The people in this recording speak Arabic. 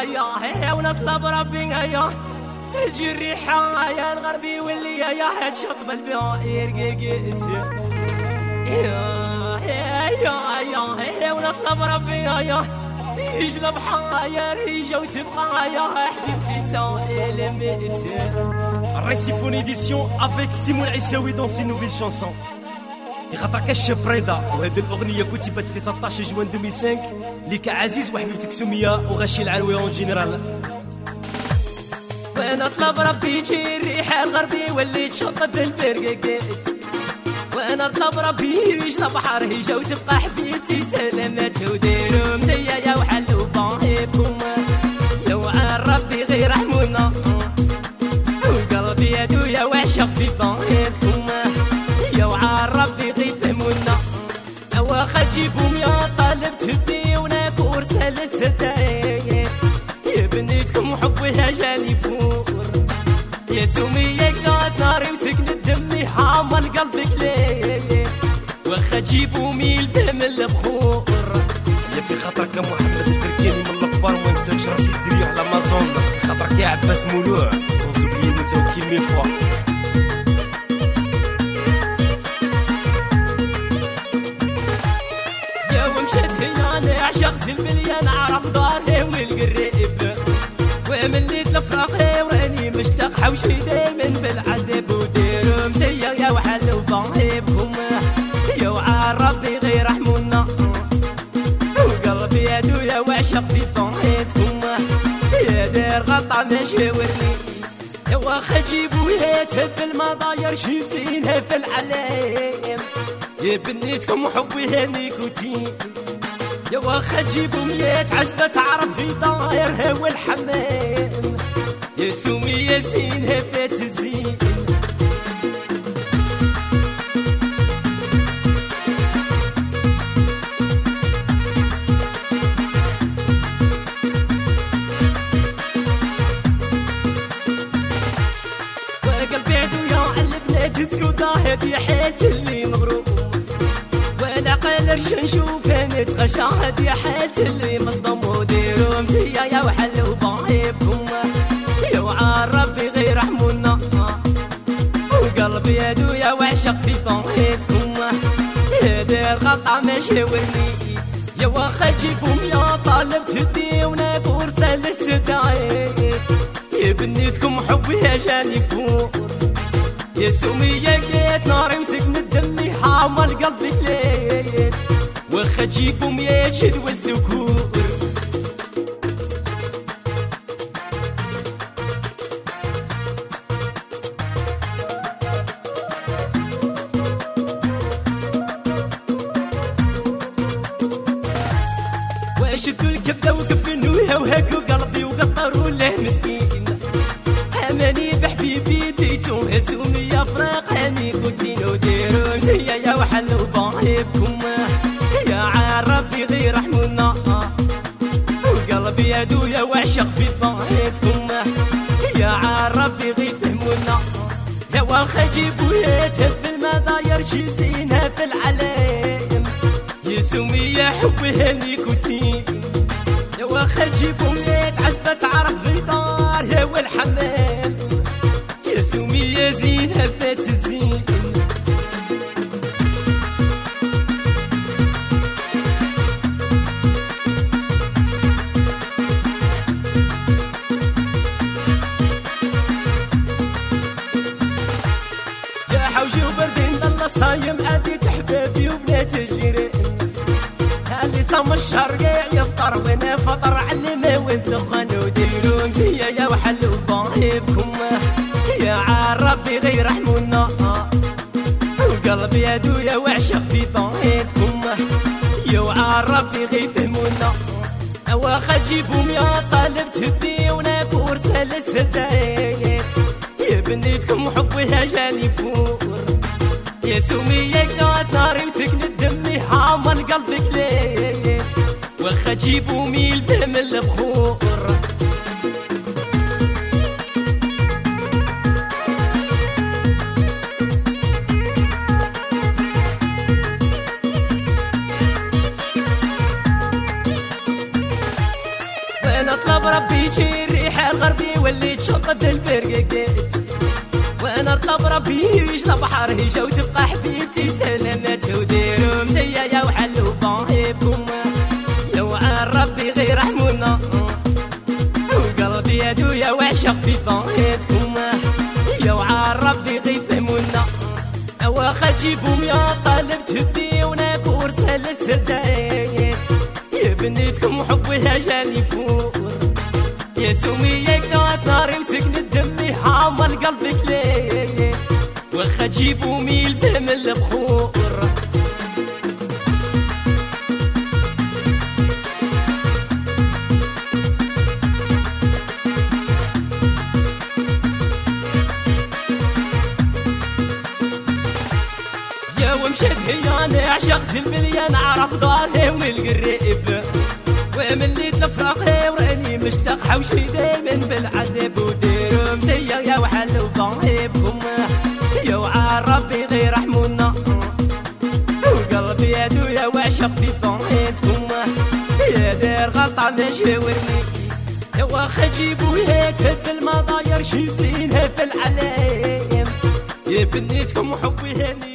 يا ونطلب ربي يا يجي الريحة يا الغربي واللي يا تشطب البير قيقيت يا ونطلب ربي يا يجلب حاير يجي وتبقى يا حبيبتي سائل ميت. Réciphone édition avec Simon Aissaoui dans ses nouvelles chansons. غطاكش بريدا وهذه الاغنيه كنت في 16 جوان 2005 لك عزيز وحبيبتك سميه وغشي العلوي اون جينيرال. وانا طلب ربي يجي الريحه الغربي واللي تشطب البرقيت، وانا طلب ربي يجي البحر هيجا وتبقى حبيبتي سلامات وديروا مزيا يا وحلو بايبكم لو عن ربي غير رحمونا وقلبي يا دويا وعشق في بايتكم يا وعن ربي غير فهمونا واخا تجيبهم يا طالب تهديونا كورسه للستايات يا بنيتكم حبها جاني فور يا سمية قاد ناري وسكن الدم حامل قلبك ليت واخا تجيبوا ميل فهم البخور يا في خاطرك يا محمد التركياني من الكبار وما نساكش رشيد زريع على مازون خاطرك يا عباس مولوع سونسوبلي متوكل مي فوا يا ومشات هنا انا عشقت المليان عرف داري والقريب ومليت الفراق وراني مشتاق حوشي دايما بالعذاب وديروا مزيا يا وحلو بايبكم يا وعن ربي غير رحمونا وقلبي يا دويا وعشق في بايتكم يا دير غطا ماشي ورني يا واخا تجيبوا يا تهب المضاير شي زينها في العلايم يا بنيتكم حبي هنيكوتين يا واخا تجيبوا ميات عزبة تعرف في دايرها والحمام يا سمية زينها فات الزين وقلبي عدويا البنات تسكوتا هادي حالتي اللي مغروم ولا قلرش نشوفها نتغشى هادي حالتي اللي مصدوم وديروا مزيا يا وحلو بايبكم يا وعن ربي غير رحمونا وقلبي يا دويا وعشق في بايتكم يا دير غطا ماشي ورني يا واخا تجيبهم يا طالب تديونا كورسه للستايت يا بنيتكم حبي يا جاني فور يا سمية قيت ناري وسكن الدم حامل قلبك ليت واخا تجيبهم يا شد والسكور وشدوا الكبده وكفنوها وهكوا قلبي وقطروا له مسكين اماني بحبيبي ديتوها سمية فراق هاني كوتين وديروا مزيا يا وحلو بايبكم يا عن ربي غير رحمونا وقلبي يا دويا وعشق في بايتكم يا عن ربي غير فهمونا يا واخا جيبوا يا تهب المضاير شي زينها في العلايم يا سمية حبي هنيكوتين يا واخا تجيبهم ليت عزبة تعرف في دارها والحمام يا سمية زينها فات الزين يا حوجي وبردين ضل صايم اديت حبابي وبنات الجيران اللي صام الشرقيع يفطر وانا فطر علمه والدخان وديروا مزيا يا وحلو بايبكم يا عن ربي غير رحمونا وقلبي يا دويا وعشق في بايتكم يا وعن ربي غير فهمونا واخا تجيبهم يا طالب تهديونا كورسه للستايات يا بنيتكم حبها جاني فور يا سمية قاد ناري وسكن الدم حامل قلبك ليت واخا تجيبوا ميل فهم البخور وانا طلب طلب ربي يجي الريحة الغربي واللي تشطب البرقاقات، وانا طلب ربي يجلى بحر هيجا وتبقى حبيبتي سلامات وديروا مزيا يا وحلو بانهيبكم يا وعن ربي غير رحمونا وقلبي يا دويا وعشق في بانهيتكم يا وعن ربي غير فهمونا واخا تجيبهم يا طالب تهديونا كورسة للسدايات يا بنيتكم حبها جاني فوق يا سمية كانت ناري وسكن دمي حامل قلبك ليت واخا تجيبوا ميل فهم البخور يا ومشيت هي انا عشقت المليان عرف داري والقريب ومليت الفراقي وراني مشتاق حوشي دايما بالعذاب وديروا مزيا يا وحلو بانهيبكم يا وعن ربي غير رحمونا وقلبي يا دويا وعشق في بانهيتكم يا دير غلطة ماشي ورمي يا واخا جيبوا يا تهب المضاير شي زينها في العلايم يا بنيتكم حبي هني